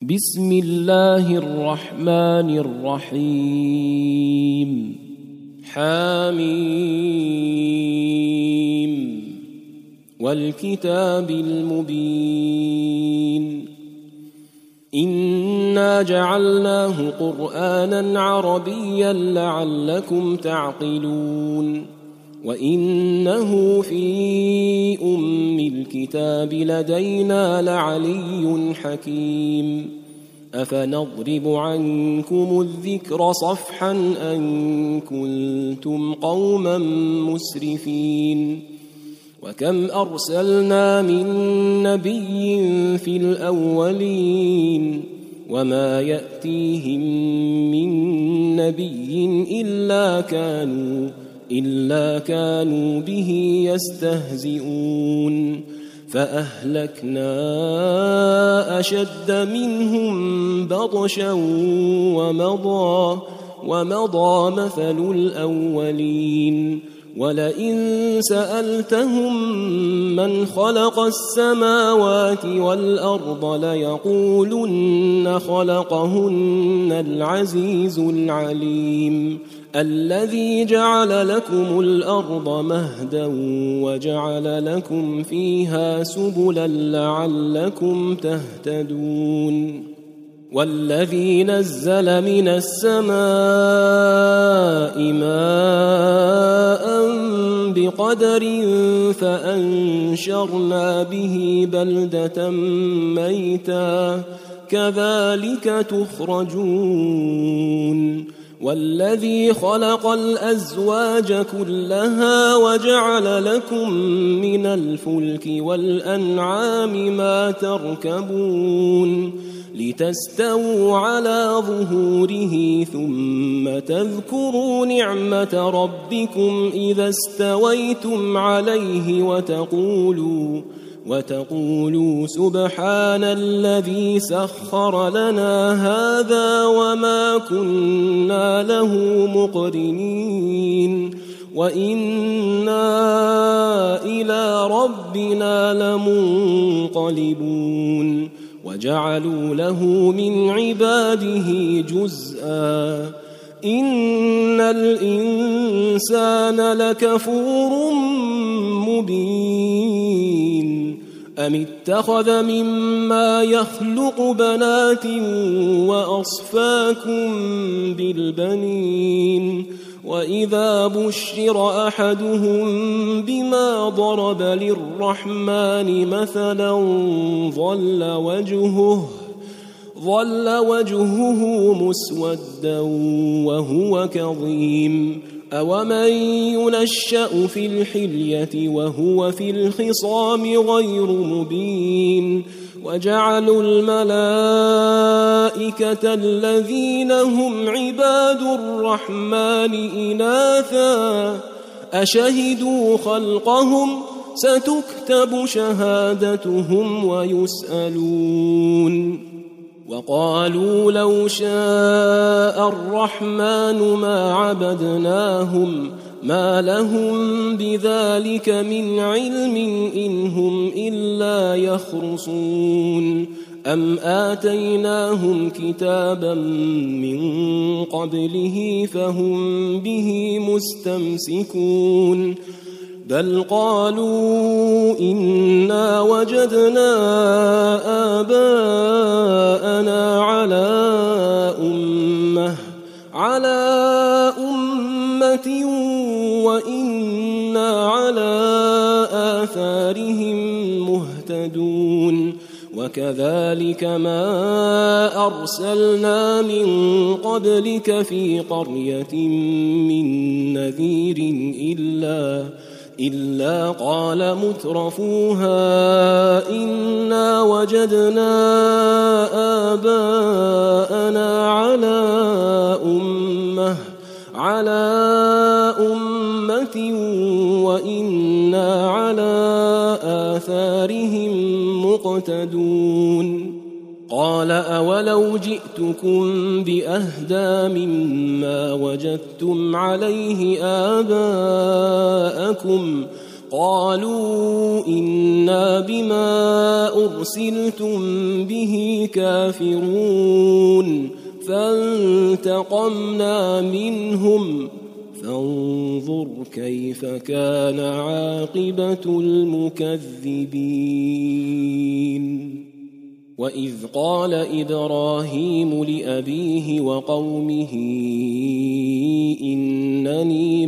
بسم الله الرحمن الرحيم حميم والكتاب المبين إنا جعلناه قرآنا عربيا لعلكم تعقلون وإنه في أم الكتاب لدينا لعلي حكيم أفنضرب عنكم الذكر صفحا أن كنتم قوما مسرفين وكم أرسلنا من نبي في الأولين وما يأتيهم من نبي إلا كانوا به يستهزئون فأهلكنا أشد منهم بطشا ومضى مثل الأولين ولئن سألتهم من خلق السماوات والأرض ليقولن خلقهن العزيز العليم الذي جعل لكم الأرض مهدا وجعل لكم فيها سبلا لعلكم تهتدون والذي نزل من السماء ماء بقدر فأنشرنا به بلدة ميتا كذلك تخرجون والذي خلق الأزواج كلها وجعل لكم من الفلك والأنعام ما تركبون لتستووا على ظهوره ثم تذكروا نعمة ربكم إذا استويتم عليه وتقولوا سبحان الذي سخر لنا هذا وما كنا له مقرنين وإنا إلى ربنا لمنقلبون وجعلوا له من عباده جزءا إن الإنسان لكفور مبين أم اتخذ مما يخلق بنات وأصفاكم بالبنين وإذا بشر أحدهم بما ضرب للرحمن مثلا ظل وجهه مسودا وهو كظيم أومن ينشأ في الحلية وهو في الخصام غير مبين وجعلوا الملائكة الذين هم عباد الرحمن إناثا أشهدوا خلقهم ستكتب شهادتهم ويسألون وقالوا لو شاء الرحمن ما عبدناهم ما لهم بذلك من علم إن هم إلا يخرصون أم آتيناهم كتابا من قبله فهم به مستمسكون بل قالوا إنا وجدنا آباءنا على أمة وإنا على آثارهم مهتدون وكذلك ما أرسلنا من قبلك في قرية من نذير إلا قال مترفوها إنا وجدنا آباءنا على أمة وإنا على آثارهم مقتدون قال أولو جئتكم بأهدى مما وجدتم عليه آباءكم قالوا إنا بما أرسلتم به كافرون فانتقمنا منهم فانظر كيف كان عاقبة المكذبين. وإذ قال إبراهيم لأبيه وقومه إنني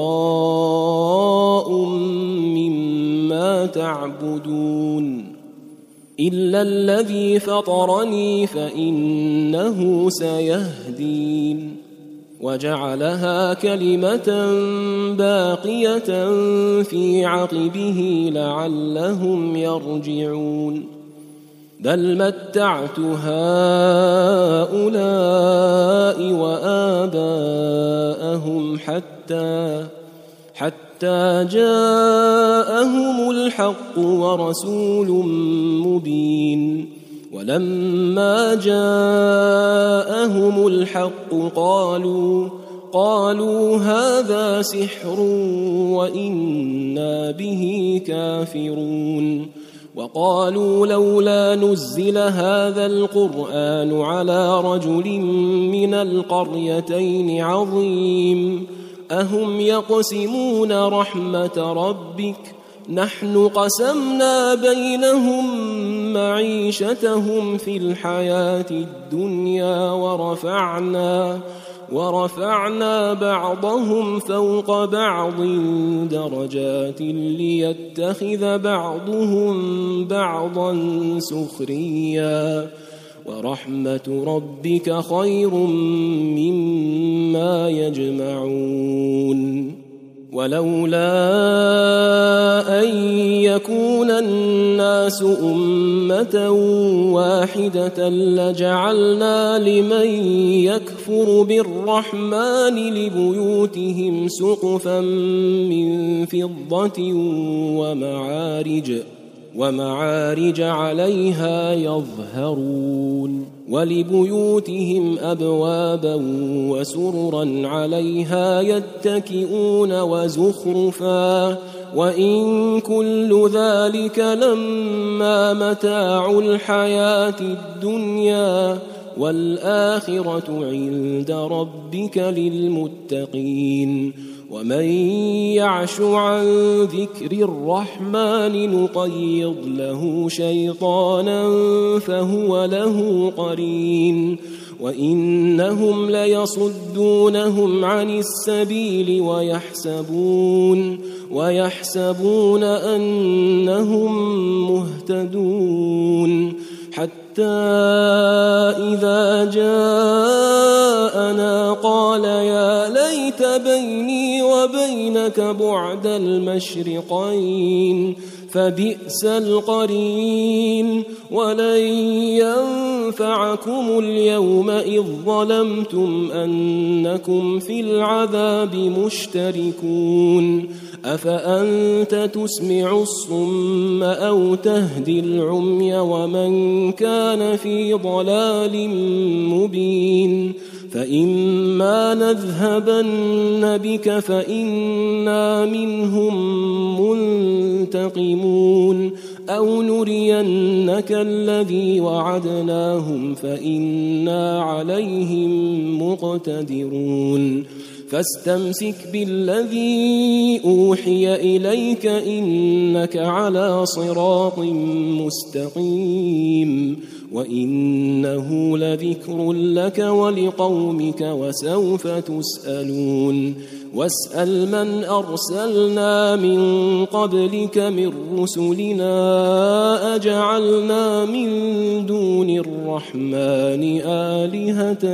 براء مما تعبدون إلا الذي فطرني فإنه سيهدين وجعلها كلمة باقية في عقبه لعلهم يرجعون بل متعت هؤلاء وآباءهم حتى جاءهم الحق ورسول مبين ولما جاءهم الحق قالوا هذا سحر وإنا به كافرون وقالوا لولا نزل هذا القرآن على رجل من القريتين عظيم أهم يقسمون رحمة ربك نحن قسمنا بينهم معيشتهم في الحياة الدنيا ورفعنا بعضهم فوق بعض درجات ليتخذ بعضهم بعضا سخريا ورحمة ربك خير مما يجمعون ولولا أن يكون الناس أمة واحدة لجعلنا لمن يكفر بالرحمن لبيوتهم سقفا من فضة ومعارج عليها يظهرون ولبيوتهم أبوابا وسررا عليها يتكئون وزخرفا وإن كل ذلك لما متاع الحياة الدنيا والآخرة عند ربك للمتقين ومن يعش عن ذكر الرحمن نقيض له شيطانا فهو له قرين وإنهم ليصدونهم عن السبيل ويحسبون أنهم مهتدون حتى إذا جاءنا قال يا ليت بيني وبينك بعد المشرقين فبئس القرين ولن ينفعكم اليوم إذ ظلمتم أنكم في العذاب مشتركون أفأنت تسمع الصم أو تهدي العمي ومن كان في ضلال مبين فإما نذهبن بك فإنا منهم منتقمون أو نرينك الذي وعدناهم فإنا عليهم مقتدرون فاستمسك بالذي أوحي إليك إنك على صراط مستقيم وإنه لذكر لك ولقومك وسوف تسألون واسأل من أرسلنا من قبلك من رسلنا أجعلنا من دون الرحمن آلهة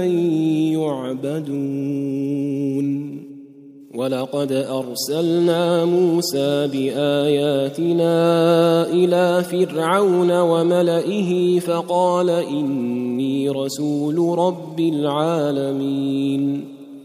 يعبدون ولقد أرسلنا موسى بآياتنا إلى فرعون وملئه فقال إني رسول رب العالمين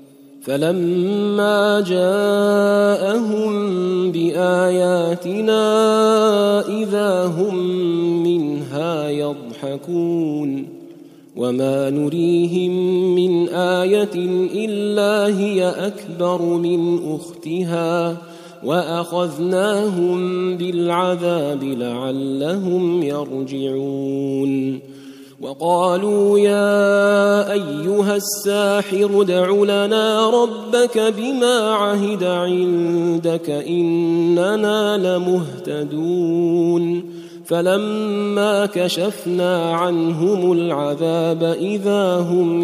فلما جاءهم بآياتنا إذا هم منها يضحكون وما نريهم من آية إلا هي أكبر من أختها وأخذناهم بالعذاب لعلهم يرجعون وقالوا يا أيها الساحر ادع لنا ربك بما عهد عندك إننا لمهتدون فلما كشفنا عنهم العذاب إذا هم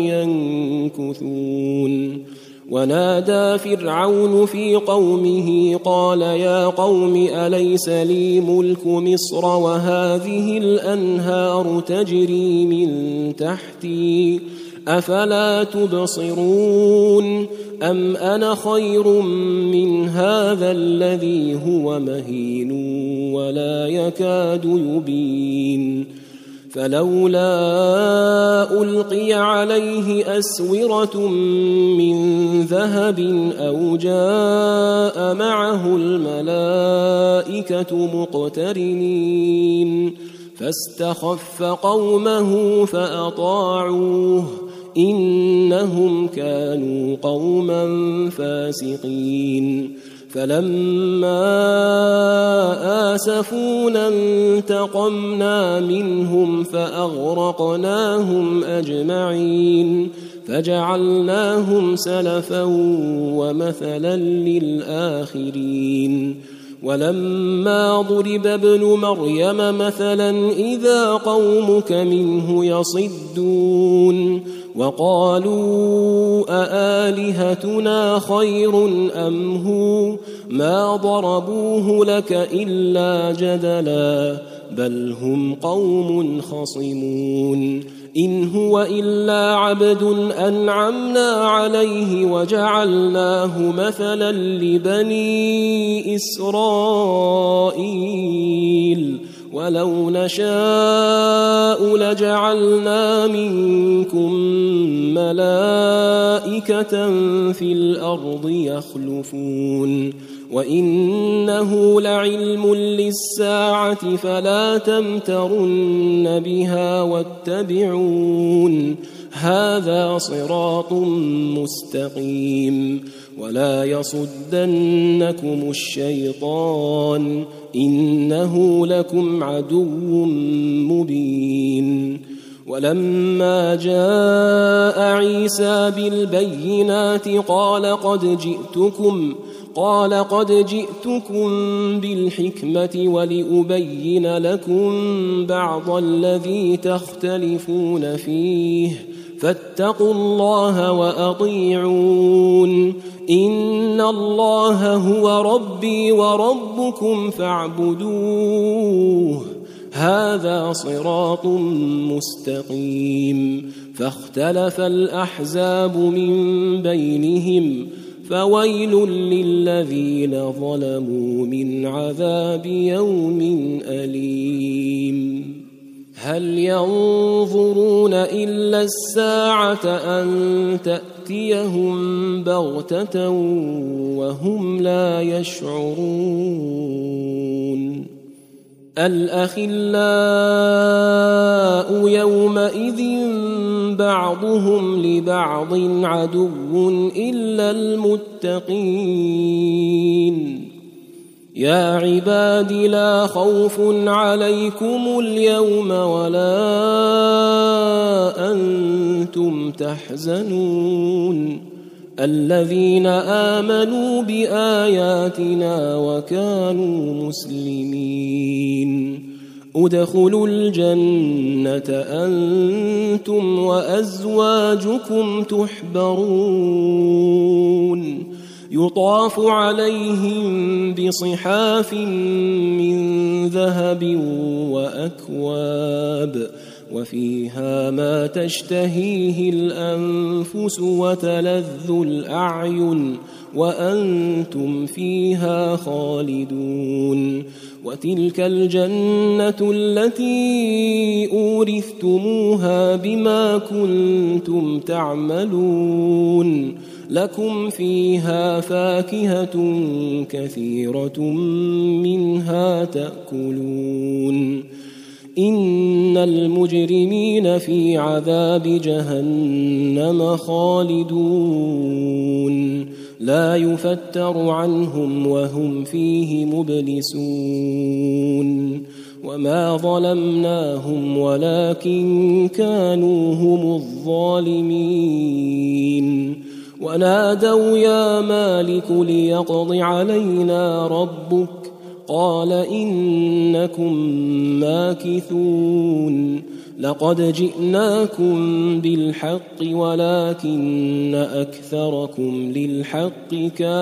ينكثون ونادى فرعون في قومه قال يا قوم أليس لي ملك مصر وهذه الأنهار تجري من تحتي أفلا تبصرون أم أنا خير من هذا الذي هو مهين ولا يكاد يبين فلولا ألقي عليه أسورة من ذهب أو جاء معه الملائكة مقترنين فاستخف قومه فأطاعوه إنهم كانوا قوما فاسقين فلما آسفونا انتقمنا منهم فأغرقناهم أجمعين فجعلناهم سلفا ومثلا للآخرين ولما ضرب ابن مريم مثلا إذا قومك منه يصدون وقالوا أآلهتنا خير أم هو ما ضربوه لك إلا جدلا بل هم قوم خصمون إن هو إلا عبد أنعمنا عليه وجعلناه مثلا لبني إسرائيل ولو نشاء لجعلنا منكم ملائكة في الأرض يخلفون وإنه لعلم للساعة فلا تمترن بها واتبعون هذا صراط مستقيم ولا يصدنكم الشيطان إنه لكم عدو مبين ولما جاء عيسى بالبينات قال قد جئتكم بالحكمة ولأبين لكم بعض الذي تختلفون فيه فاتقوا الله وأطيعون إن الله هو ربي وربكم فاعبدوه هذا صراط مستقيم فاختلف الأحزاب من بينهم فويل للذين ظلموا من عذاب يوم أليم هل ينظرون إلا الساعة أن تأتيهم بغتة وهم لا يشعرون الأخلاء يومئذ بعضهم لبعض عدو إلا المتقين يا عباد لا خوف عليكم اليوم ولا أنتم تحزنون الذين آمنوا بآياتنا وكانوا مسلمين ادخلوا الجنة أنتم وأزواجكم تحبرون يطاف عليهم بصحاف من ذهب وأكواب وفيها ما تشتهيه الأنفس وتلذ الأعين وأنتم فيها خالدون وتلك الجنة التي أورثتموها بما كنتم تعملون لكم فيها فاكهة كثيرة منها تأكلون إن المجرمين في عذاب جهنم خالدون لا يفتر عنهم وهم فيه مبلسون وما ظلمناهم ولكن كانوا هم الظالمين ونادوا يا مالك ليقض علينا ربك قال إنكم ماكثون لقد جئناكم بالحق ولكن أكثركم للحق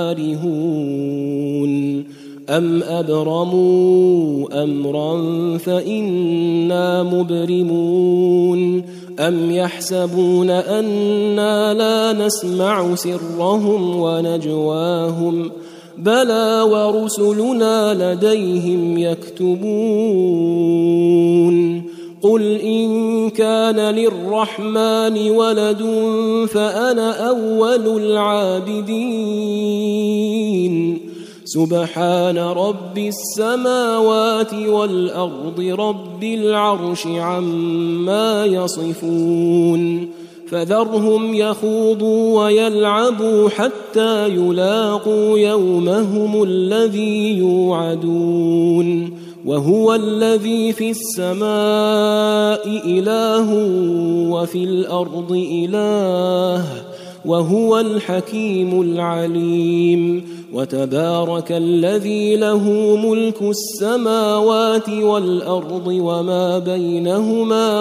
كارهون أم أبرموا أمرا فإنا مبرمون أم يحسبون أنا لا نسمع سرهم ونجواهم بلى ورسلنا لديهم يكتبون قل إن كان للرحمن ولد فأنا أول العابدين سبحان رب السماوات والأرض رب العرش عما يصفون فذرهم يخوضوا ويلعبوا حتى يلاقوا يومهم الذي يوعدون وهو الذي في السماء إله وفي الأرض إله وهو الحكيم العليم وتبارك الذي له ملك السماوات والأرض وما بينهما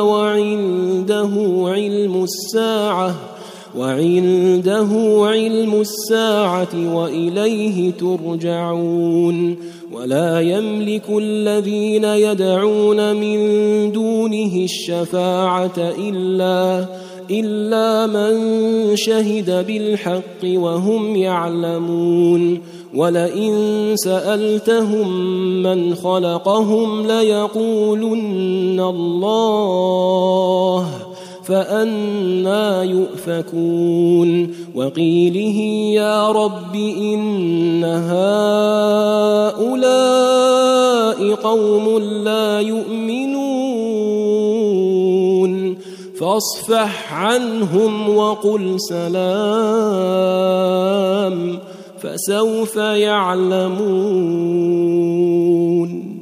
وعنده علم الساعة وإليه ترجعون ولا يملك الذين يدعون من دونه الشفاعة إلا من شهد بالحق وهم يعلمون ولئن سألتهم من خلقهم ليقولن الله فأنى يؤفكون وقيله يا رب إن هؤلاء قوم لا يؤمنون فاصفح عنهم وقل سلام فسوف يعلمون.